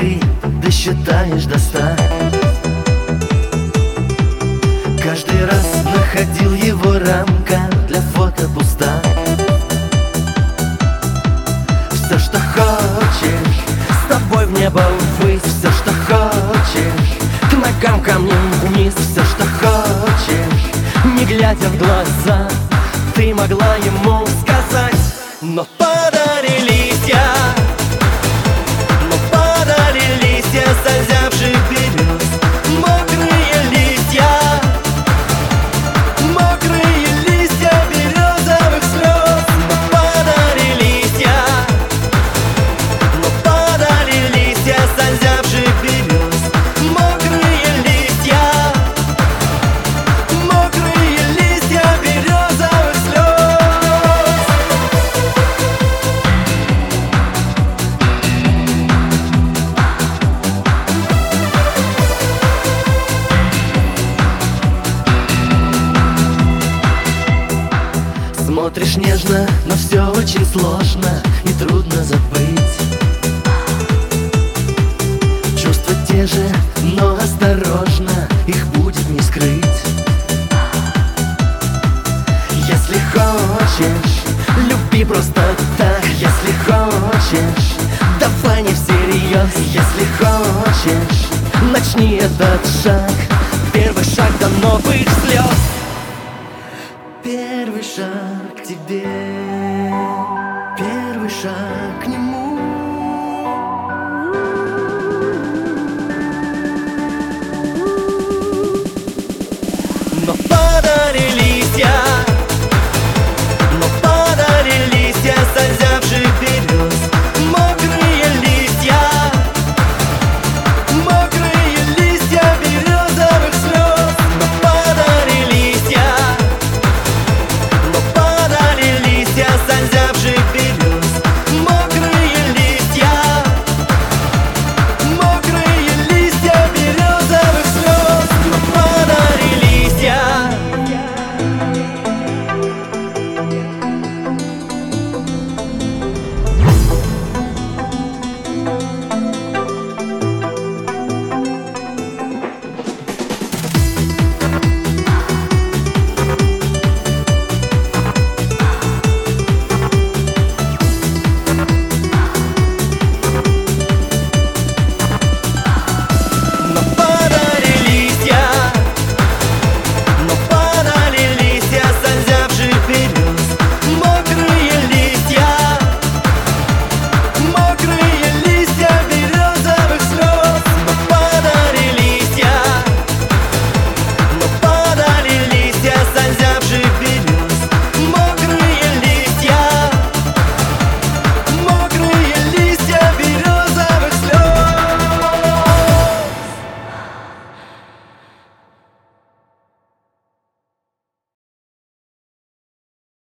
ты досчитаешь до 100. Каждый раз находил его рамка для фото пуста. Все, что хочешь, с тобой в небо ввысь. Все, что хочешь, к ногам камнем вниз. Все, что хочешь, не глядя в глаза, ты могла ему сказать. Но падали листья, зазябших берез, мокрые листья березовых слез. Но падали листья зазябших берез, мокрые листья березовых слез. Смотришь нежно, но все очень сложно и трудно забыть. Чувства те же, но осторожно, их будет не скрыть. Если хочешь, люби просто так. Если хочешь, давай не всерьез. Если хочешь, начни этот шаг. Первый шаг до новых слез. Первый шаг к тебе.